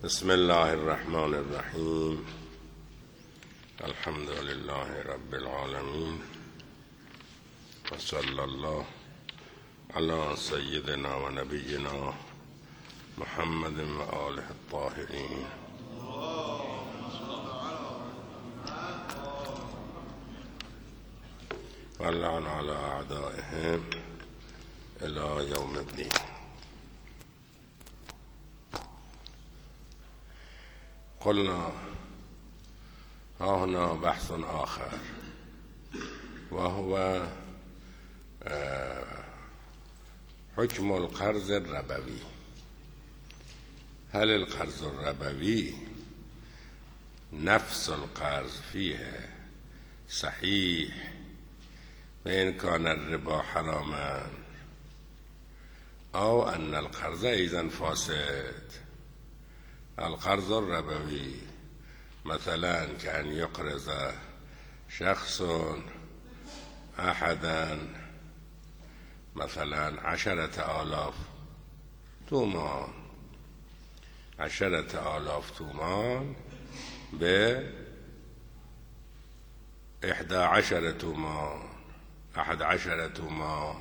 بسم الله الرحمن الرحیم. الحمد لله رب العالمین و صلی الله علی سیدنا و نبینا محمد و آله الطاهرین. و اللعن علی اعدائهم الی یوم الدین. قلنا ها هنا بحث آخر وهو حكم القرض الربوي. هل القرض الربوي نفس القرض فيه صحيح وإن كان الربا حراما، أو أن القرض أيضا فاسد؟ القرض الربوي مثلا كأن يقرض شخص أحدا مثلا 10,000 تومان، 10,000 تومان ب11 تومان، 11 تومان،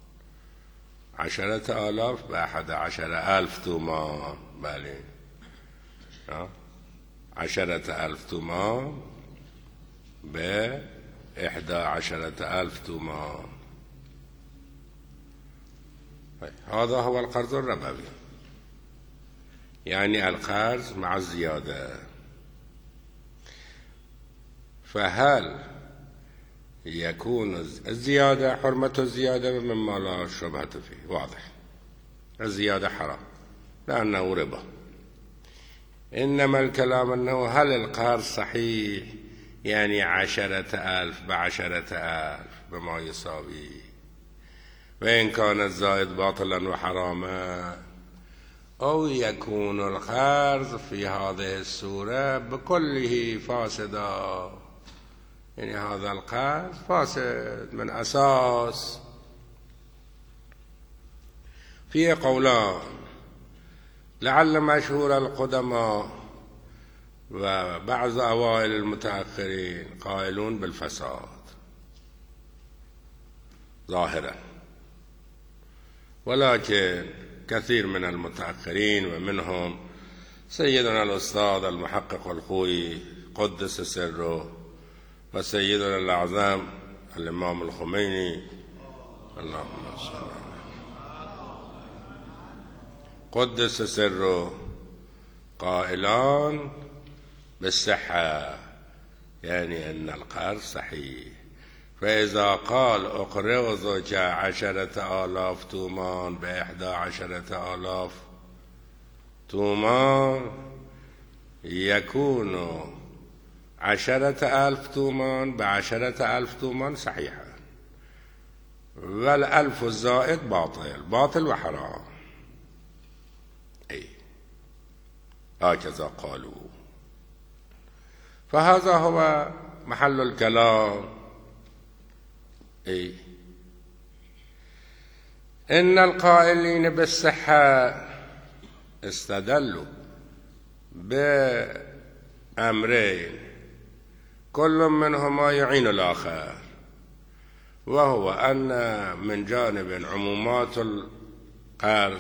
10,000 ب11,000 تومان. بله 10,000 تومان ب11,000 تومان. هذا هو القرض الربوي، يعني القرض مع الزيادة. فهل يكون الزيادة حرمة الزيادة مما لا شبهة فيه؟ واضح الزيادة حرام لأنه ربا، إنما الكلام أنه هل القرض صحيح، يعني 10,000 ب10,000 بما يساوي، وإن كان الزائد باطلا وحراما، أو يكون القرض في هذه الصورة بكله فاسدا، يعني هذا القرض فاسد من أساس. فيه قولان، لعل مشهور القدماء وبعض أوائل المتأخرين قائلون بالفساد ظاهرا، ولكن كثير من المتأخرين ومنهم سيدنا الأستاذ المحقق الخوئي قدس سره، وسيدنا الأعظم الإمام الخميني اللهم صل على قدس سره، قائلان بالصحة، يعني أن القرض صحيح. فإذا قال أقرضك 10,000 تومان ب11,000 تومان، يكون 10,000 تومان ب10,000 تومان صحيحا، والألف الزائد باطل وحرام. هكذا قالوا. فهذا هو محل الكلام. إن القائلين بالصحة استدلوا بأمرين كل منهما يعين الآخر، وهو أن من جانب عمومات القرض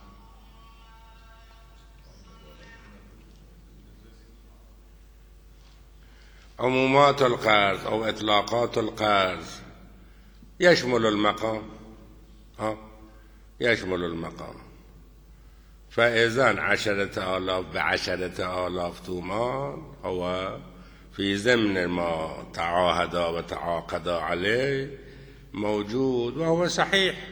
أو إطلاقات القرض يشمل المقام، يشمل المقام. فإذن 10,000 ب10,000 تومان هو في ضمن ما تعاهدا وتعاقدا عليه موجود، وهو صحيح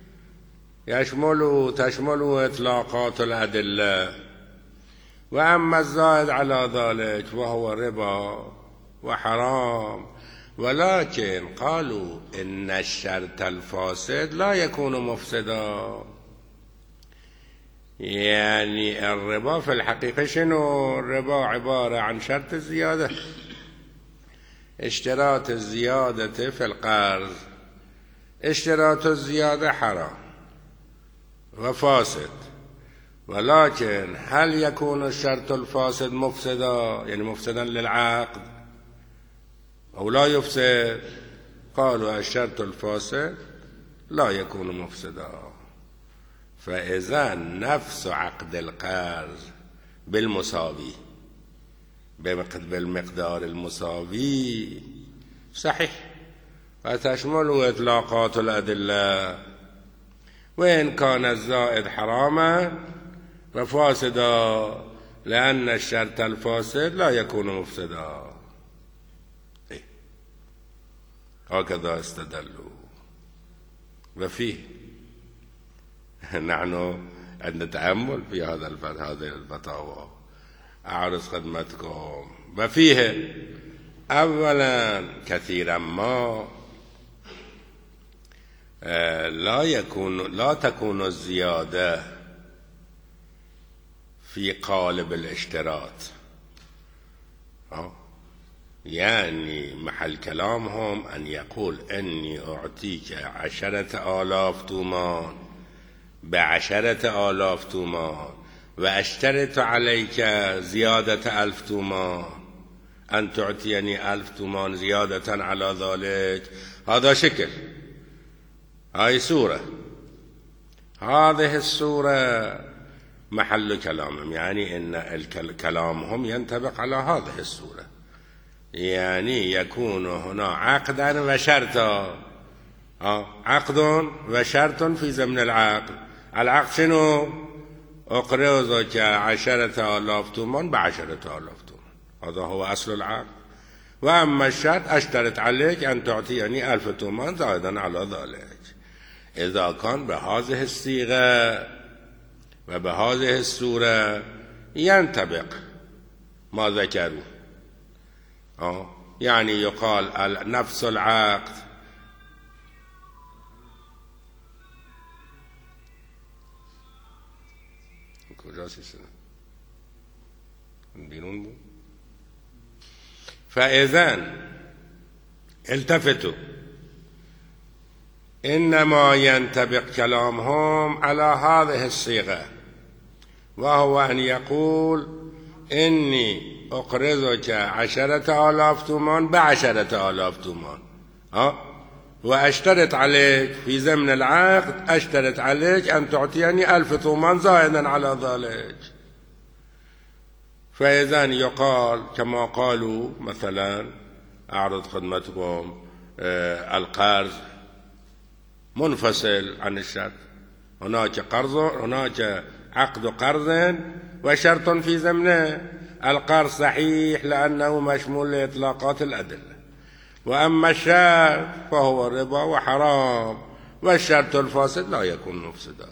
تشمل إطلاقات الأدلة. وأما الزائد على ذلك وهو ربا وحرام، ولكن قالوا إن الشرط الفاسد لا يكون مفسدا. يعني الربا في الحقيقة شنو؟ الربا عبارة عن شرط الزيادة، اشتراط الزيادة في القرض، اشتراط الزيادة حرام وفاسد، ولكن هل يكون الشرط الفاسد مفسدا يعني مفسدا للعقد أو لا يفسد؟ قالوا الشرط الفاسد لا يكون مفسدا. فإذا نفس عقد القرض بالمساوي بالمقدار المساوي صحيح وتشمل إطلاقات الأدلة، وإن كان الزائد حراما ففاسدا لأن الشرط الفاسد لا يكون مفسدا. هكذا استدلوا. وفيه نحن عندنا تأمل في هذه الفتاوى أعرض خدمتكم. وفيه أولا كثيرا ما لا تكون الزيادة في قالب الاشتراط، يعني محل كلامهم أن يقول إني أعطيك 10,000 تومان ب10,000 تومان وأشترط عليك زيادة 1,000 تومان، أن تعطيني 1,000 تومان زيادة على ذلك. هذا شكل، هاي سورة، هذه السورة محل كلامهم، يعني إن كلامهم ينطبق على هذه السورة، يعني يكون هنا عقدا وشرطا، عقد وشرط في ضمن العقد. العقد شنو؟ أقرضك 10,000 تومان ب10,000 تومان، هذا هو أصل العقد. وأما الشرط أشترط عليك أن تعطيني 1,000 تومان زائدا على ذلك. إذا كان بهذه الصيغة وبهذه السورة ينطبق ما ذكروا، يعني يقال نفس العقد فإذا التفتوا، إنما ينطبق كلامهم على هذه الصيغة، وهو أن يقول إني أقرضك 10,000 تومان ب10,000 تومان، وأشترط عليك في ضمن العقد، أشترط عليك أن تعطيني 1,000 تومان زائدا على ذلك. فإذا يقال كما قالوا مثلا أعرض خدمتكم القرض منفصل عن الشرط، هناك عقد قرض وشرط في ضمنه. القرض صحيح لأنه مشمول لإطلاقات الأدلة، وأما الشرط فهو ربا وحرام، والشرط الفاسد لا يكون مفسدا.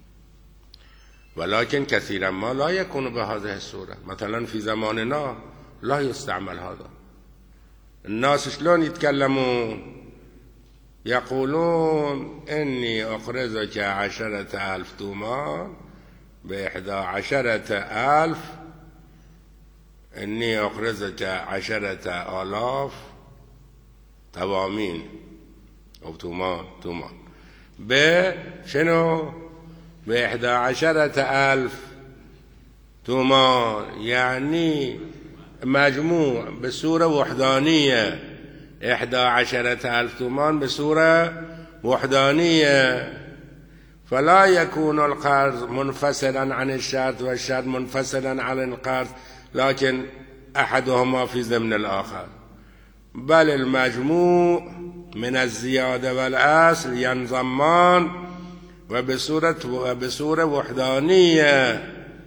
ولكن كثيرا ما لا يكون بهذه الصورة. مثلا في زماننا لا يستعمل هذا. الناس شلون يتكلمون؟ يقولون إني أقرضك 10,000 تومان ب11,000، إني أقرضك 10,000 توامين أو تومان بشنو؟ ب11,000 تومان، يعني مجموع بصورة وحدانية 11,000 تومان بصورة وحدانية. فلا يكون القرض منفصلا عن الشرط والشرط منفصلا عن القرض، لكن أحدهما في ضمن الآخر، بل المجموع من الزيادة والأصل ينضمان وبصورة وحدانية.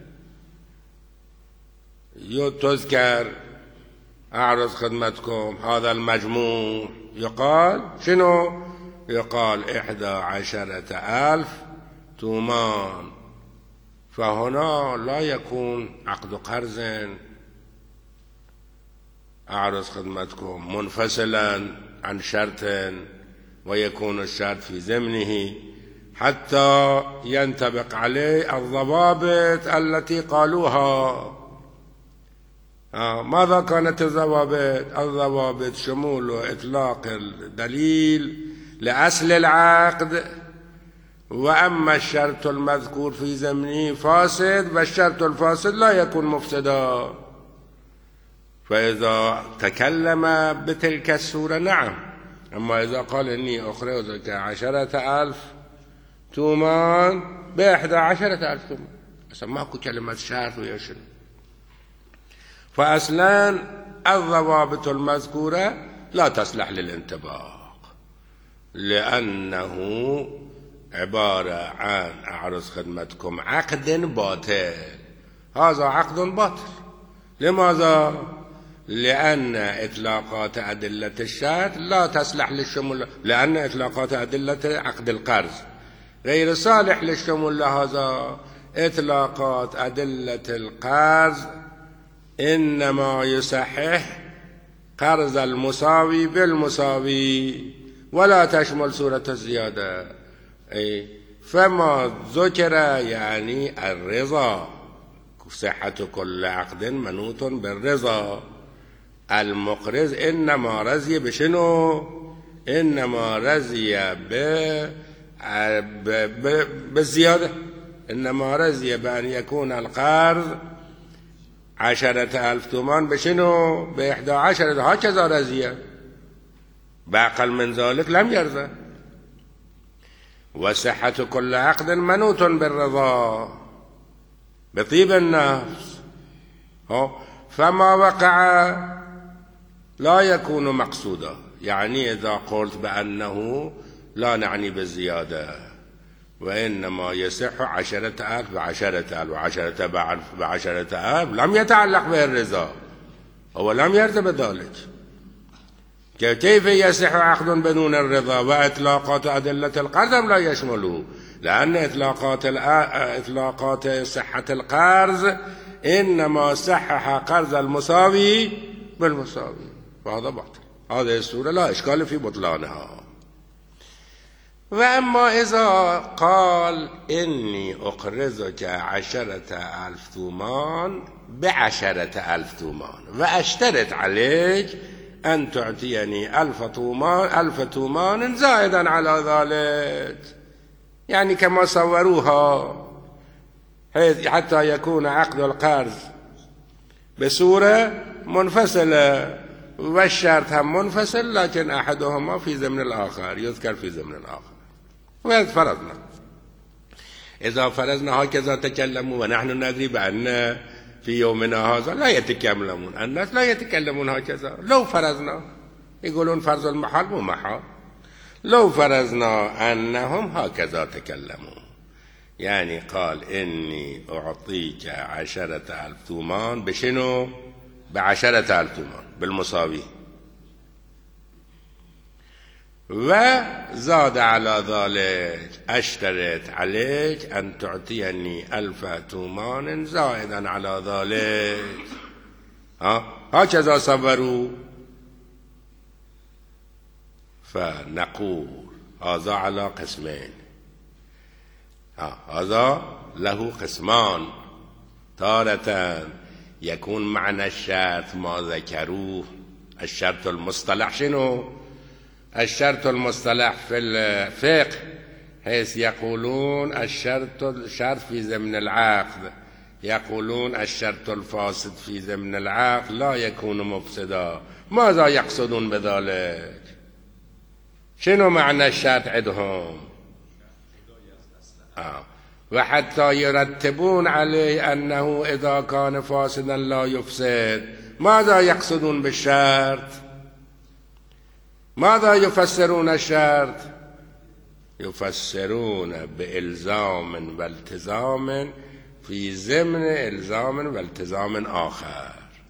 تذكر أعرض خدمتكم هذا المجموع يقال شنو؟ يقال 11,000 تومان. فهنا لا يكون عقد قرض أعرض خدمتكم منفصلا عن شرط، ويكون الشرط في ضمنه حتى ينطبق عليه الضوابط التي قالوها. ماذا كانت الضوابط؟ الضوابط شمول إطلاق الدليل لأصل العقد وأما الشرط المذكور في ضمنه فاسد والشرط الفاسد لا يكون مفسدا. فإذا تكلم بتلك الصورة نعم، أما إذا قال إني أخرجك 10,000 تومان ب11,000 تومان، أصلا ماكو كلمة شرط ويشن. فأصلا الضوابط المذكورة لا تصلح للانطباق، لأنه عبارة عن أعرض خدمتكم عقد باطل. هذا عقد باطل. لماذا؟ لأن إطلاقات أدلة الشرط لا تصلح للشمول، لأن إطلاقات أدلة عقد القرض غير صالح للشمول. هذا إطلاقات أدلة القرض إنما يصحح قرض المساوي بالمساوي ولا تشمل صورة الزيادة. فما ذكر يعني الرضا، صحة كل عقد منوط بالرضا. المقرض إنما رضي بشنو؟ إنما رضي بالزيادة، إنما رضي بأن يكون القرض 10,000 تومان بشنو؟ ب11. هكذا رضي، بأقل من ذلك لم يرضى. وصحة كل عقد منوط بالرضا بطيب النفس. فما وقع لا يكون مقصودا. يعني إذا قلت بأنه لا نعني بالزيادة، وإنما يصح 10,000 ب10,000 و10,000 ب10,000، لم يتعلق به الرضا، هو لم يرضى بذلك. كيف يصح عقد بدون الرضا؟ وإطلاقات أدلة القرض لا يشمله، لأن إطلاقات صحة القرض إنما صحح قرض المساوي بالمساوي، وهذا باطل. هذه الصورة لا إشكال في بطلانها. وأما إذا قال إني أقرضك 10,000 تومان ب10,000 تومان وأشترط عليك أن تعطيني 1,000 تومان زائدا على ذلك، يعني كما صوروها، حتى يكون عقد القرض بصورة منفصلة والشرط هم منفصل، لكن أحدهما في ضمن الآخر، يذكر في ضمن الآخر. وهذا فرضنا. إذا فرضنا هكذا تكلموا، ونحن ندري بأن في يومنا هذا لا يتكلمون، الناس لا يتكلمون هكذا. لو فرضنا، يقولون فرض المحال مو محال، لو فرضنا أنهم هكذا تكلموا، يعني قال إني أعطيك 10,000 تومان بشنو؟ ب10,000 تومان بالمساوي، وزاد على ذلك أشترط عليك أن تعطيني 1,000 تومان زائدا على ذلك. هكذا صبروا. فنقول هذا على قسمين. هذا له قسمان. تارة يكون معنى الشرط ما ذكروه. الشرط المصطلح شنو؟ الشرط المصطلح في الفقه حيث يقولون الشرط في ضمن العقد، يقولون الشرط الفاسد في ضمن العقد لا يكون مفسدا. ماذا يقصدون بذلك؟ شنو معنى الشرط عندهم؟ وحتى يرتبون عليه أنه إذا كان فاسدا لا يفسد. ماذا يقصدون بالشرط؟ ماذا يفسرون الشرط؟ يفسرون بإلزام والتزام في ضمن إلزام والتزام آخر.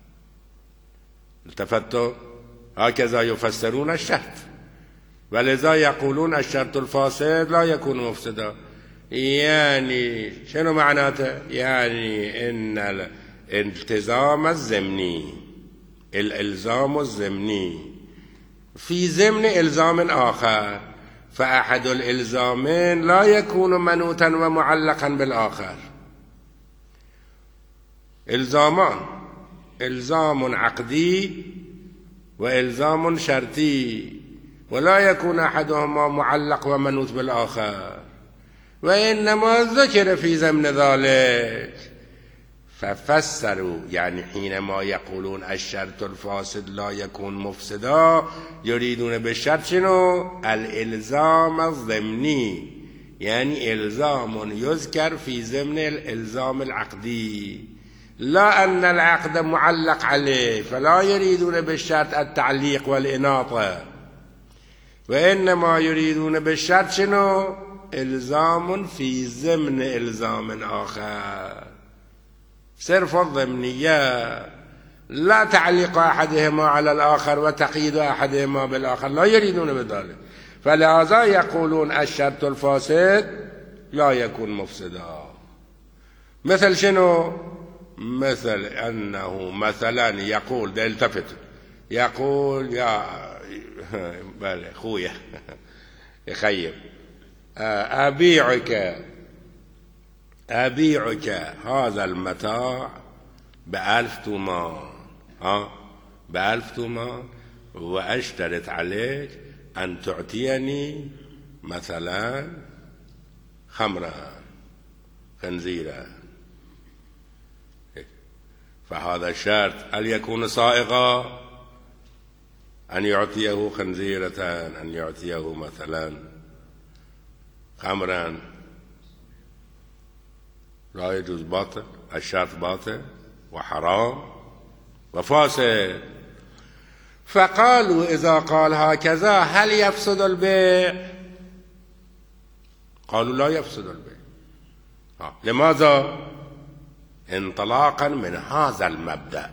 التفتوا؟ هكذا يفسرون الشرط، ولذا يقولون الشرط الفاسد لا يكون مفسدا. يعني شنو معناته؟ يعني إن الالتزام الضمني، الإلزام الضمني في ضمن إلزام آخر، فأحد الإلزامين لا يكون منوطا ومعلقا بالآخر. إلزامان، إلزام عقدي وإلزام شرطي، ولا يكون أحدهما معلق ومنوط بالآخر. وإنما ذكر في ضمن ذلك. ففسروا يعني حينما يقولون الشرط الفاسد لا يكون مفسدا يريدون بالشرط شنو؟ الإلزام الضمني، يعني إلزام يذكر في ضمن الإلزام العقدي، لا أن العقد معلق عليه، فلا يريدون بالشرط التعليق والإناطة، وإنما يريدون بالشرط شنو؟ إلزام في ضمن إلزام آخر، صرف الضمنية، لا تعليق أحدهما على الآخر وتقييد أحدهما بالآخر، لا يريدون بذلك. فلهذا يقولون الشرط الفاسد لا يكون مفسدا. مثل شنو؟ مثل أنه مثلا يقول ده التفت يقول يا بله خويا يخيب أبيعك هذا المتاع ب1000 تومان، ب1000 تومان، وأشترط عليك أن تعطيني مثلا خمرا خنزيرا، فهذا الشرط هل يكون صائغا؟ أن يعطيه خنزيرة، أن يعطيه مثلا خمرا، لا يجوز، باطل، الشرط باطل وحرام وفاسد. فقالوا إذا قال هكذا هل يفسد البيع؟ قالوا لا يفسد البيع. لماذا؟ انطلاقا من هذا المبدأ.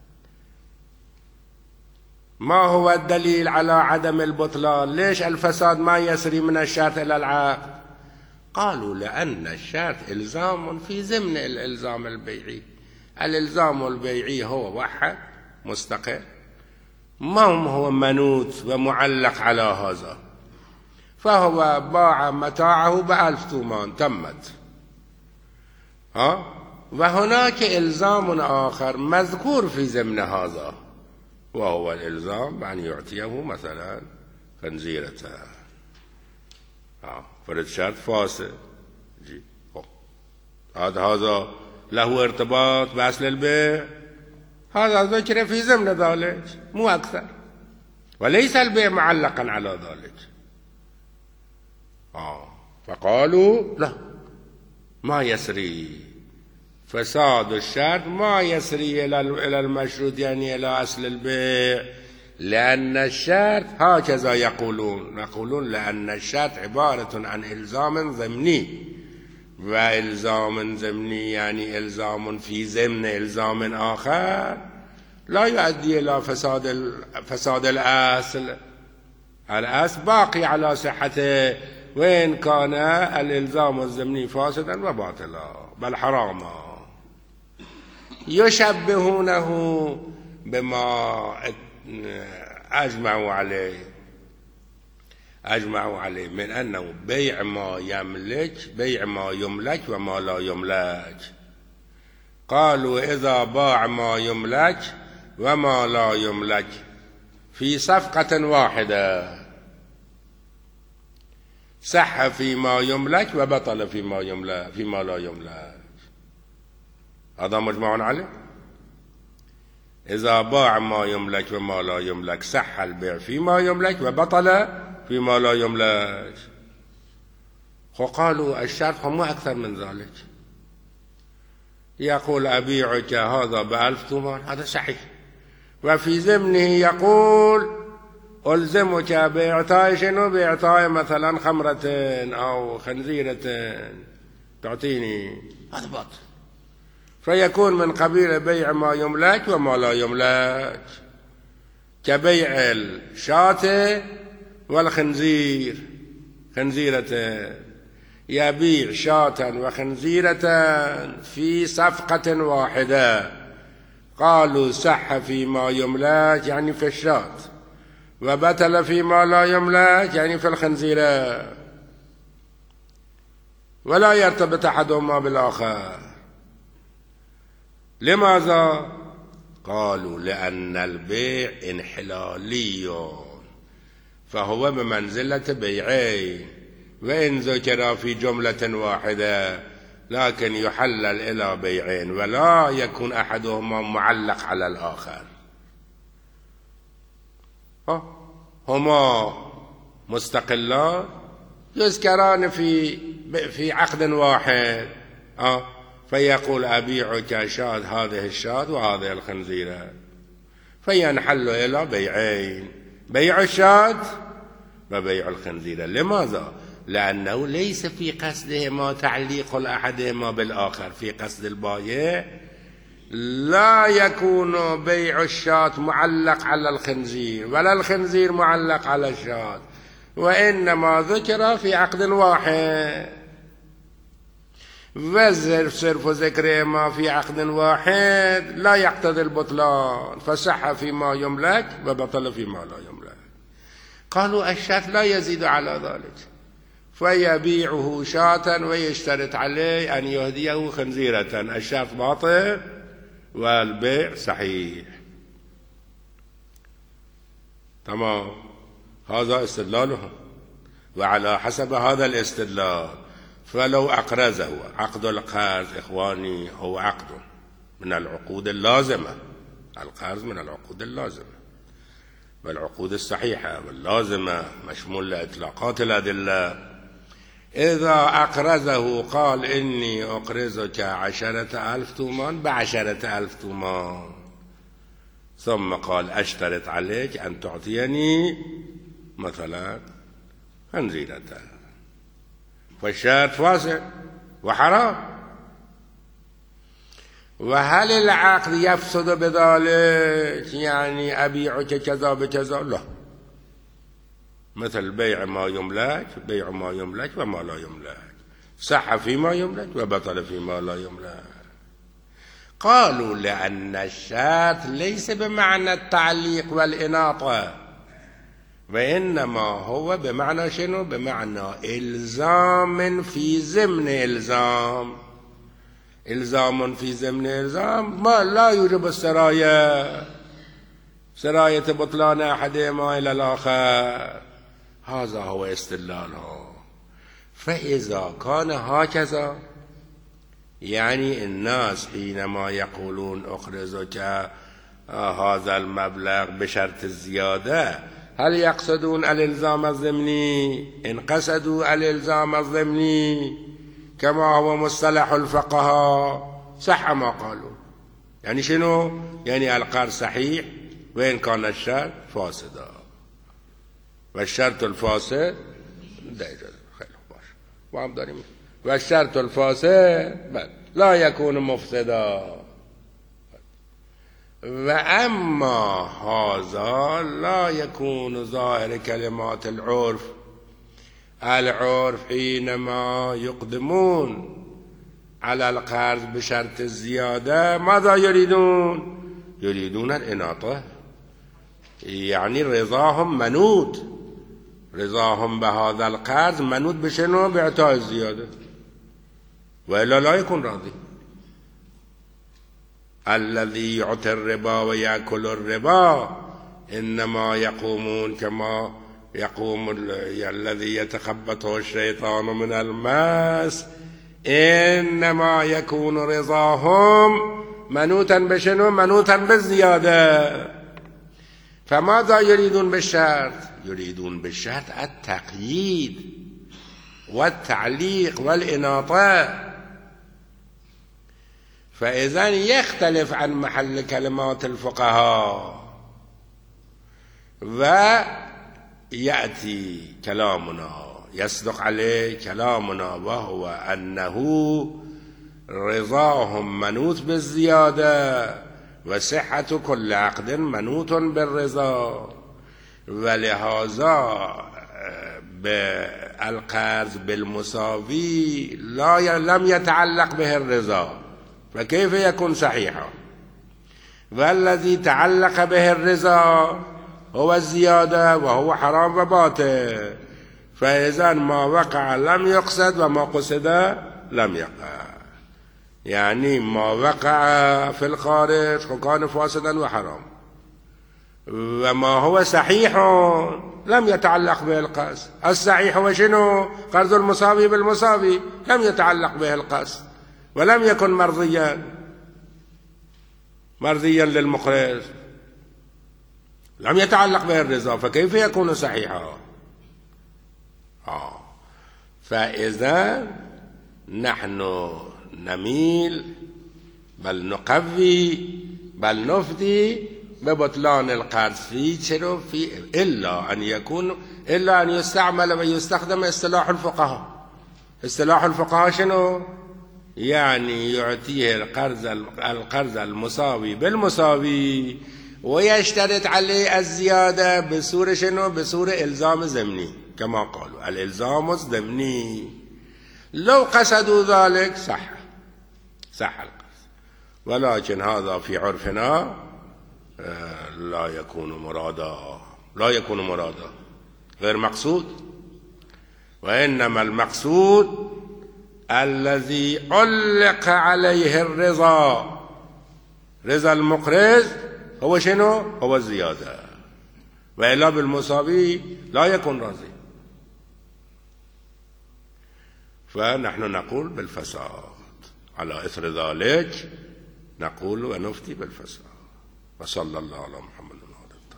ما هو الدليل على عدم البطلان؟ ليش الفساد ما يسري من الشرط إلى العقد؟ قالوا لأن الشرط إلزام في ضمن الإلزام البيعي، الإلزام البيعي هو واحد مستقل، ما هو منوط ومعلق على هذا، فهو باع متاعه ب1000 تومان تمت، وهناك إلزام آخر مذكور في ضمن هذا، وهو الإلزام بأن يعطيه مثلا خنزيرة، فرد شرط فاسد. هذا له ارتباط بأصل البيع، هذا ذكر في ضمن ذلك مو أكثر، وليس البيع معلقا على ذلك. فقالوا لا، ما يسري فساد الشرط، ما يسري إلى المشروط، يعني إلى أصل البيع، لأن الشرط هكذا يقولون لأن الشرط عبارة عن إلزام ضمني، وإلزام ضمني يعني إلزام في ضمن إلزام آخر لا يؤدي إلى فساد الأصل. الأصل باقي على صحته، وإن كان الإلزام الضمني فاسدا وباطلا بل حراما. يشبهونه بما أجمعوا عليه من أنه بيع ما يملك وما لا يملك. قالوا إذا باع ما يملك وما لا يملك في صفقة واحدة صح فيما يملك وبطل فيما لا يملك. هذا مجمع عليه. إذا باع ما يملك وما لا يملك صح البيع فيما يملك وبطل فيما لا يملك. وقالوا الشرط هم أكثر من ذلك. يقول أبيعك هذا ب1000 تومان، هذا صحيح، وفي ضمنه يقول ألزمك بإعطاء شنو؟ بإعطاء مثلا خمرة أو خنزيرة تعطيني، هذا باطل. فيكون من قبيل بيع ما يملك وما لا يملك، كبيع الشاة والخنزير، خنزيرة، يبيع شاة وخنزيرة في صفقة واحدة. قالوا صح فيما يملك يعني في الشاة، وبطل فيما لا يملك يعني في الخنزيرة، ولا يرتبط أحدهما بالآخر. لماذا؟ قالوا لأن البيع انحلالي، فهو بمنزلة بيعين، وإن ذكر في جملة واحدة لكن يحلل إلى بيعين ولا يكون أحدهما معلق على الآخر. هما مستقلان يذكران في عقد واحد. فيقول أبيعك شاة هذه الشاة وهذه الخنزيرة، فينحل إلى بيعين، بيع الشاة وبيع الخنزيرة. لماذا؟ لأنه ليس في قصدهما تعليق أحدهما بالآخر. في قصد البائع لا يكون بيع الشاة معلق على الخنزير ولا الخنزير معلق على الشاة، وإنما ذكر في عقد واحد، وصرف ذكرهما في عقد واحد لا يقتضي البطلان، فصح فيما يملك وبطل فيما لا يملك. قالوا الشاة لا يزيد على ذلك، فيبيعه شاة ويشترط عليه أن يهديه خنزيرة، الشرط باطل والبيع صحيح. تمام، هذا استدلالهم. وعلى حسب هذا الاستدلال فلو أقرزه، عقد القرض إخواني هو عقد من العقود اللازمة، القرض من العقود اللازمة والعقود الصحيحة واللازمة مشمول لإطلاقات الأدلة. إذا أقرزه قال إني أقرزك 10,000 تومان ب10,000 تومان، ثم قال أشترط عليك أن تعطيني مثلا خنزيرة، فالشرط فاسد وحرام. وهل العقد يفسد بذلك؟ يعني أبيعك كذا بكذا؟ لا، مثل بيع ما يملك، بيع ما يملك وما لا يملك، صح فيما يملك وبطل فيما لا يملك. قالوا لأن الشرط ليس بمعنى التعليق والإناطة، وإنما هو بمعنى شنو؟ بمعنى إلزام في ضمن إلزام، إلزام في ضمن إلزام، ما لا يوجب السراية، سراية بطلان أحدهما إلى الآخر. هذا هو استدلاله. فإذا كان هكذا، يعني الناس حينما يقولون أقرضك هذا المبلغ بشرط الزيادة، هل يقصدون الإلزام الضمني؟ إن قصدوا الإلزام الضمني كما هو مصطلح الفقهاء صح ما قالوا. يعني شنو؟ يعني القرض صحيح وإن كان الشرط فاسدا، والشرط الفاسد والشرط الفاسد لا يكون مفسدا. وأما هذا لا يكون ظاهر كلمات العرف. العرف حينما يقدمون على القرض بشرط الزيادة ماذا يريدون؟ يريدون الإناطة، يعني رضاهم منوط، رضاهم بهذا القرض منوط بشنو؟ بإعطاء الزيادة، وإلا لا يكون راضي. الذي يعطي الربا ويأكل الربا إنما يقومون كما يقوم الذي يتخبطه الشيطان من الماس، إنما يكون رضاهم منوطا بشنو؟ منوطا بالزيادة. فماذا يريدون بالشرط؟ يريدون بالشرط التقييد والتعليق والإناطة. فإذا يختلف عن محل كلمات الفقهاء، ويأتي كلامنا يصدق عليه كلامنا، وهو أنه رضاهم منوط بالزيادة، وصحة كل عقد منوط بالرضا، ولهذا بالقرض بالمساوي لم يتعلق به الرضا، فكيف يكون صحيحا؟ والذي تعلق به الرضا هو الزيادة، وهو حرام وباطل. فإذا ما وقع لم يقصد، وما قصد لم يقع. يعني ما وقع في الخارج كان فاسدا وحرام، وما هو صحيح لم يتعلق به القصد. الصحيح هو شنو؟ قرض المصابي بالمصابي، لم يتعلق به القصد ولم يكن مرضيا للمقرض، لم يتعلق به الرضا، فكيف يكون صحيحا؟ فإذا نحن نميل بل نقوي بل نفدي ببطلان القرض إلا أن يستعمل ويستخدم اصطلاح الفقهاء. اصطلاح الفقهاء شنو؟ يعني يعطيه القرض المساوي بالمساوي ويشترط عليه الزيادة بصورة شنو؟ بصورة إلزام ضمني، كما قالوا الإلزام الضمني. لو قصدوا ذلك صح القرض، ولكن هذا في عرفنا لا يكون مرادا، غير مقصود. وإنما المقصود الذي علق عليه الرضا، رضا المقرض، هو شنو؟ هو الزيادة، وإلا بالمساوي لا يكون راضي. فنحن نقول بالفساد، على إثر ذلك نقول ونفتي بالفساد. وصلى الله على محمد.